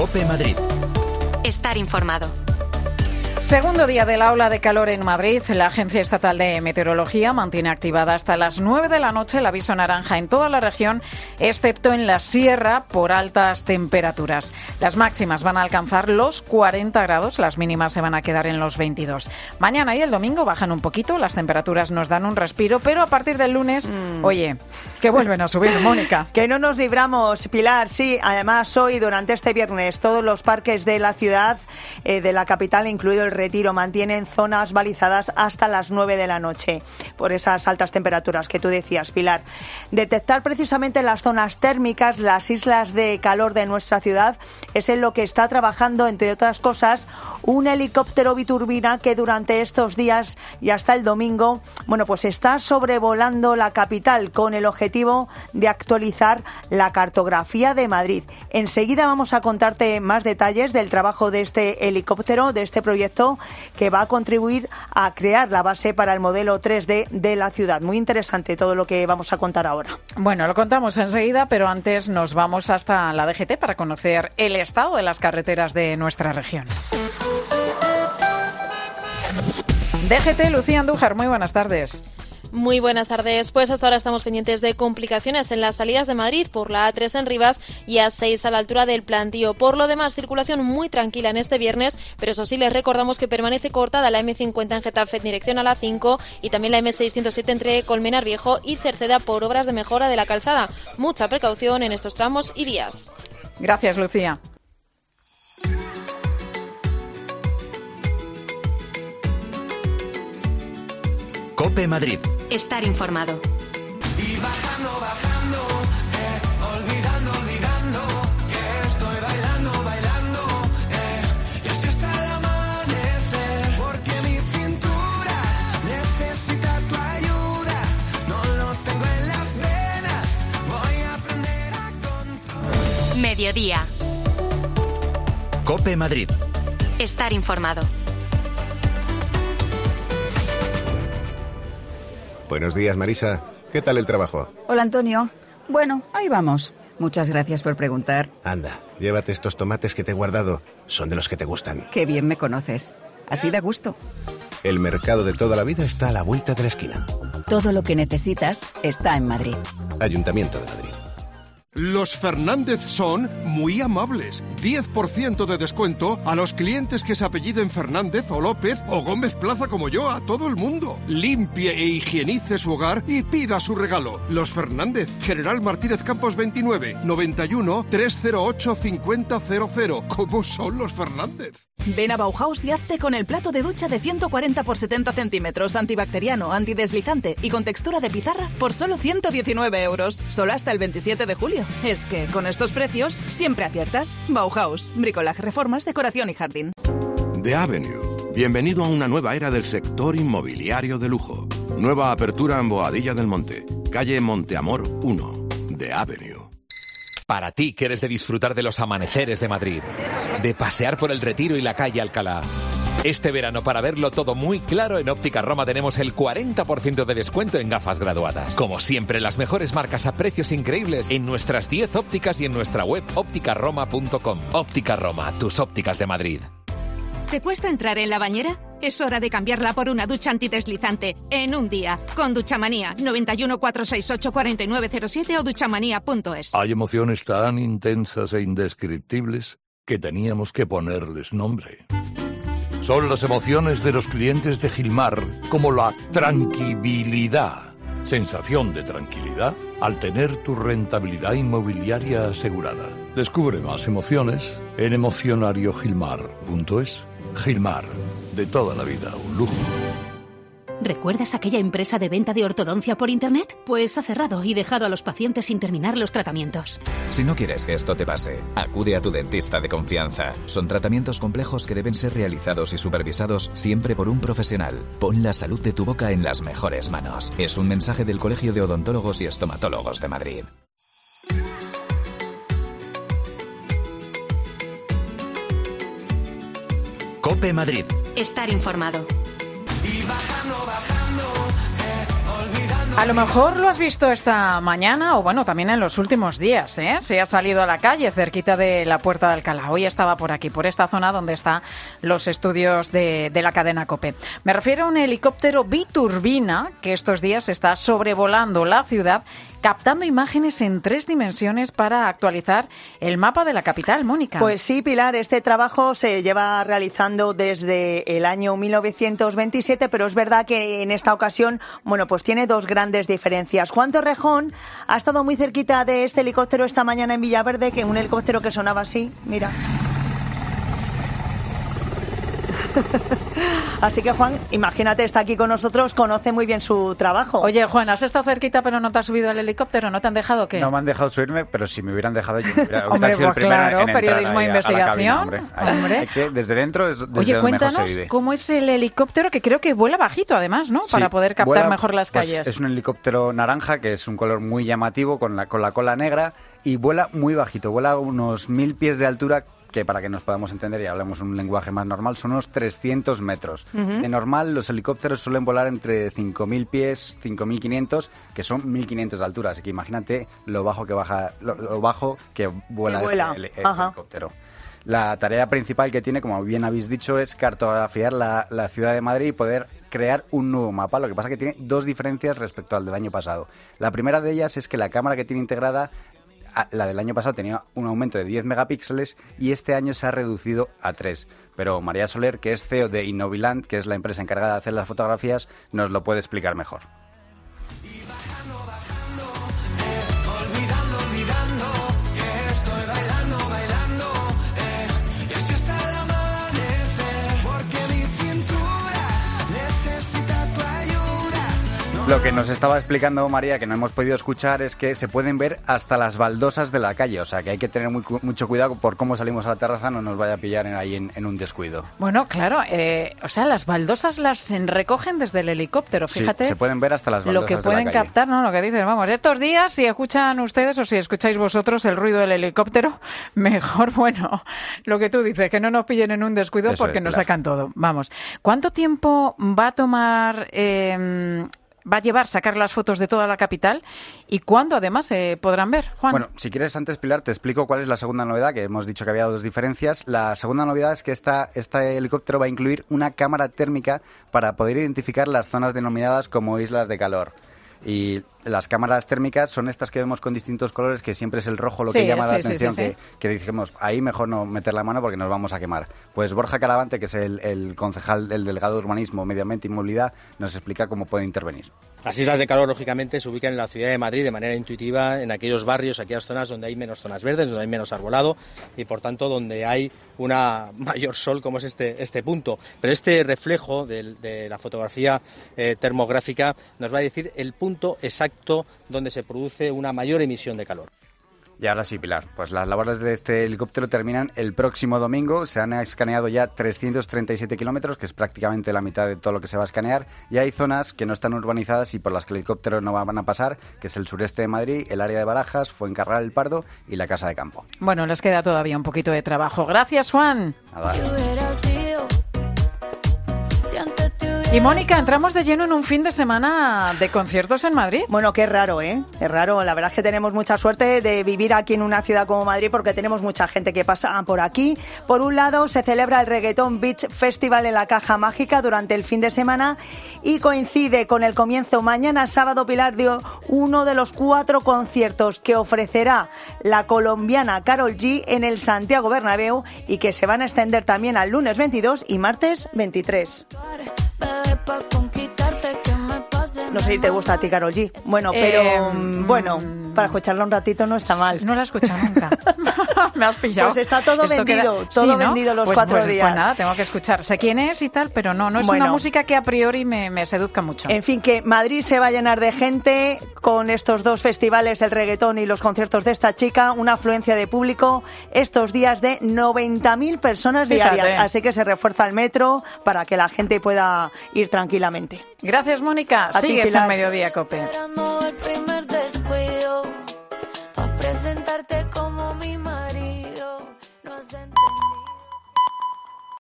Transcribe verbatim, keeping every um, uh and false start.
COPE Madrid. Estar informado. Segundo día de la ola de calor en Madrid. La Agencia Estatal de Meteorología mantiene activada hasta las nueve de la noche el aviso naranja en toda la región, excepto en la sierra, por altas temperaturas. Las máximas van a alcanzar los cuarenta grados, las mínimas se van a quedar en los veintidós. Mañana y el domingo bajan un poquito, las temperaturas nos dan un respiro, pero a partir del lunes, mm. oye, que vuelven a subir, Mónica. Que no nos libramos, Pilar. Sí, además hoy, durante este viernes, todos los parques de la ciudad, eh, de la capital, incluido el Retiro, mantienen zonas balizadas hasta las nueve de la noche por esas altas temperaturas que tú decías, Pilar. Detectar precisamente las zonas térmicas, las islas de calor de nuestra ciudad, es en lo que está trabajando, entre otras cosas, un helicóptero biturbina que durante estos días y hasta el domingo, bueno, pues está sobrevolando la capital con el objetivo de actualizar la cartografía de Madrid. Enseguida vamos a contarte más detalles del trabajo de este helicóptero, de este proyecto, que va a contribuir a crear la base para el modelo tres D de la ciudad. Muy interesante todo lo que vamos a contar ahora. Bueno, lo contamos enseguida, pero antes nos vamos hasta la D G T para conocer el estado de las carreteras de nuestra región. D G T, Lucía Andújar, muy buenas tardes. Muy buenas tardes. Pues hasta ahora estamos pendientes de complicaciones en las salidas de Madrid por la A tres en Rivas y A seis a la altura del Plantío. Por lo demás, circulación muy tranquila en este viernes, pero eso sí, les recordamos que permanece cortada la eme cincuenta en Getafe en dirección a la cinco y también la eme seiscientos siete entre Colmenar Viejo y Cerceda por obras de mejora de la calzada. Mucha precaución en estos tramos y vías. Gracias, Lucía. COPE Madrid. Estar informado. Y bajando, bajando, eh, olvidando, olvidando, que estoy bailando, bailando, eh, y así hasta el amanecer, porque mi cintura necesita tu ayuda, no lo tengo en las venas, voy a aprender a controlar. Mediodía. COPE Madrid. Estar informado. Buenos días, Marisa. ¿Qué tal el trabajo? Hola, Antonio. Bueno, ahí vamos. Muchas gracias por preguntar. Anda, llévate estos tomates que te he guardado. Son de los que te gustan. Qué bien me conoces. Así da gusto. El mercado de toda la vida está a la vuelta de la esquina. Todo lo que necesitas está en Madrid. Ayuntamiento de Madrid. Los Fernández son muy amables. diez por ciento de descuento a los clientes que se apelliden Fernández o López o Gómez Plaza como yo, a todo el mundo. Limpie e higienice su hogar y pida su regalo. Los Fernández, General Martínez Campos veintinueve, noventa y uno, trescientos ocho, cincuenta cero cero. ¿Cómo son los Fernández? Ven a Bauhaus y hazte con el plato de ducha de ciento cuarenta por setenta centímetros, antibacteriano, antideslizante y con textura de pizarra por solo ciento diecinueve euros. Solo hasta el veintisiete de julio. Es que con estos precios siempre aciertas. Bauhaus, bricolaje, reformas, decoración y jardín. The Avenue. Bienvenido a una nueva era del sector inmobiliario de lujo. Nueva apertura en Boadilla del Monte, calle Monteamor uno. The Avenue. Para ti que eres de disfrutar de los amaneceres de Madrid, de pasear por el Retiro y la calle Alcalá. Este verano, para verlo todo muy claro, en Óptica Roma tenemos el cuarenta por ciento de descuento en gafas graduadas. Como siempre, las mejores marcas a precios increíbles en nuestras diez ópticas y en nuestra web óptica roma punto com. Óptica Roma, tus ópticas de Madrid. ¿Te cuesta entrar en la bañera? Es hora de cambiarla por una ducha antideslizante en un día. Con Duchamanía, noventa y uno, cuatrocientos sesenta y ocho, cuarenta y nueve cero siete o duchamanía punto es. Hay emociones tan intensas e indescriptibles que teníamos que ponerles nombre. Son las emociones de los clientes de Gilmar, como la tranquilidad. Sensación de tranquilidad al tener tu rentabilidad inmobiliaria asegurada. Descubre más emociones en emocionario gilmar punto es. Gilmar, de toda la vida, un lujo. ¿Recuerdas aquella empresa de venta de ortodoncia por internet? Pues ha cerrado y dejado a los pacientes sin terminar los tratamientos. Si no quieres que esto te pase, acude a tu dentista de confianza. Son tratamientos complejos que deben ser realizados y supervisados siempre por un profesional. Pon la salud de tu boca en las mejores manos. Es un mensaje del Colegio de Odontólogos y Estomatólogos de Madrid. COPE Madrid. Estar informado. Y bajando, bajando, eh, olvidando. A lo mejor lo has visto esta mañana o bueno, también en los últimos días, ¿eh? Se ha salido a la calle cerquita de la Puerta de Alcalá. Hoy estaba por aquí, por esta zona donde están los estudios de, de la cadena COPE. Me refiero a un helicóptero biturbina que estos días está sobrevolando la ciudad, captando imágenes en tres dimensiones para actualizar el mapa de la capital, Mónica. Pues sí, Pilar, este trabajo se lleva realizando desde el año mil novecientos veintisiete, pero es verdad que en esta ocasión, bueno, pues tiene dos grandes diferencias. Juan Torrejón ha estado muy cerquita de este helicóptero esta mañana en Villaverde, que un helicóptero que sonaba así, mira. Así que, Juan, imagínate, está aquí con nosotros, conoce muy bien su trabajo. Oye, Juan, has estado cerquita pero no te has subido al helicóptero, ¿no te han dejado qué? No me han dejado subirme, pero si me hubieran dejado yo hubiera, hombre, sido pues el primero claro, en periodismo e investigación. Cabina, hombre. Hay, hombre. Hay que, desde dentro es desde Oye, donde mejor cuéntanos se vive. cómo es el helicóptero, que creo que vuela bajito además, ¿no? Sí, para poder captar vuela, mejor las pues, calles. es un helicóptero naranja, que es un color muy llamativo, con la, con la cola negra, y vuela muy bajito, vuela a unos mil pies de altura, que para que nos podamos entender y hablemos un lenguaje más normal, son unos trescientos metros. Uh-huh. De normal, los helicópteros suelen volar entre cinco mil pies, cinco mil quinientos, que son mil quinientos de altura. Así que imagínate lo bajo que baja, lo, lo bajo que vuela, vuela. este, este helicóptero. La tarea principal que tiene, como bien habéis dicho, es cartografiar la, la ciudad de Madrid y poder crear un nuevo mapa. Lo que pasa es que tiene dos diferencias respecto al del año pasado. La primera de ellas es que la cámara que tiene integrada, la del año pasado tenía un aumento de diez megapíxeles y este año se ha reducido a tres. Pero María Soler, que es C E O de Innoviland, que es la empresa encargada de hacer las fotografías, nos lo puede explicar mejor. Lo que nos estaba explicando María, que no hemos podido escuchar, es que se pueden ver hasta las baldosas de la calle. O sea, que hay que tener muy, mucho cuidado por cómo salimos a la terraza, no nos vaya a pillar en, ahí en, en un descuido. Bueno, claro. Eh, o sea, las baldosas las recogen desde el helicóptero. Fíjate. Sí, se pueden ver hasta las baldosas lo que de pueden la calle. captar, ¿no? Lo que dicen. Vamos, estos días, si escuchan ustedes o si escucháis vosotros el ruido del helicóptero, mejor, bueno, lo que tú dices, que no nos pillen en un descuido. Eso porque es, nos claro. sacan todo. Vamos. ¿Cuánto tiempo va a tomar... Eh, va a llevar sacar las fotos de toda la capital y cuándo además se eh, podrán ver, Juan? Bueno, si quieres antes, Pilar, te explico cuál es la segunda novedad, que hemos dicho que había dos diferencias. La segunda novedad es que esta, este helicóptero va a incluir una cámara térmica para poder identificar las zonas denominadas como islas de calor. Y las cámaras térmicas son estas que vemos con distintos colores, que siempre es el rojo lo que sí, llama sí, la atención, sí, sí, sí. que, que dijimos, ahí mejor no meter la mano porque nos vamos a quemar. Pues Borja Caravante, que es el, el concejal del delegado de Urbanismo, Medio Ambiente y Movilidad, nos explica cómo puede intervenir. Las islas de calor, lógicamente, se ubican en la ciudad de Madrid de manera intuitiva, en aquellos barrios, aquellas zonas donde hay menos zonas verdes, donde hay menos arbolado y, por tanto, donde hay una mayor sol, como es este, este punto. Pero este reflejo de, de la fotografía eh, termográfica nos va a decir el punto exacto donde se produce una mayor emisión de calor. Y ahora sí, Pilar, pues las labores de este helicóptero terminan el próximo domingo. Se han escaneado ya trescientos treinta y siete kilómetros, que es prácticamente la mitad de todo lo que se va a escanear. Y hay zonas que no están urbanizadas y por las que el helicóptero no van a pasar, que es el sureste de Madrid, el área de Barajas, Fuencarral el Pardo y la Casa de Campo. Bueno, les queda todavía un poquito de trabajo. Gracias, Juan. Nada. Y Mónica, entramos de lleno en un fin de semana de conciertos en Madrid. Bueno, qué raro, ¿eh? Es raro. La verdad es que tenemos mucha suerte de vivir aquí en una ciudad como Madrid porque tenemos mucha gente que pasa por aquí. Por un lado, se celebra el Reggaeton Beach Festival en la Caja Mágica durante el fin de semana y coincide con el comienzo mañana sábado, Pilar, de uno de los cuatro conciertos que ofrecerá la colombiana Karol G en el Santiago Bernabéu y que se van a extender también al lunes veintidós y martes veintitrés. No sé si te gusta a ti, Karol G. Bueno, pero eh, bueno, para escucharla un ratito no está mal. No la he escuchado nunca. Me has pillado. Pues está todo Esto vendido, queda... todo sí, ¿no? vendido los pues, cuatro pues, días. Pues nada, tengo que escuchar. Sé quién es y tal, pero no, no es bueno, una música que a priori me, me seduzca mucho. En fin, que Madrid se va a llenar de gente con estos dos festivales, el reggaetón y los conciertos de esta chica, una afluencia de público estos días de noventa mil personas Fíjate. diarias. Así que se refuerza el metro para que la gente pueda ir tranquilamente. Gracias, Mónica. A Sigues ti, Pilar. en Mediodía COPE.